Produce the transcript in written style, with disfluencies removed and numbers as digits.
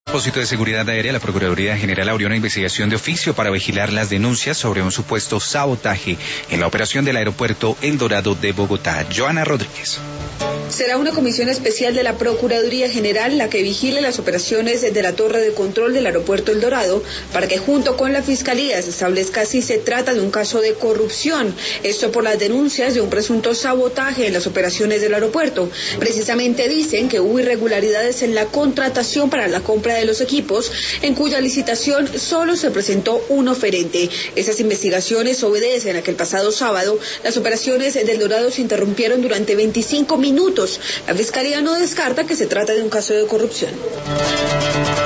A propósito de seguridad aérea, la Procuraduría General abrió una investigación de oficio para vigilar las denuncias sobre un supuesto sabotaje en la operación del aeropuerto El Dorado de Bogotá. Joana Rodríguez. Será una comisión especial de la Procuraduría General la que vigile las operaciones de la torre de control del aeropuerto El Dorado para que junto con la Fiscalía se establezca si se trata de un caso de corrupción. Esto por las denuncias de un presunto sabotaje en las operaciones del aeropuerto. Precisamente dicen que hubo irregularidades en la contratación para la compra de los equipos, en cuya licitación solo se presentó un oferente. Esas investigaciones obedecen a que el pasado sábado las operaciones del Dorado se interrumpieron durante 25 minutos. La Fiscalía no descarta que se trata de un caso de corrupción.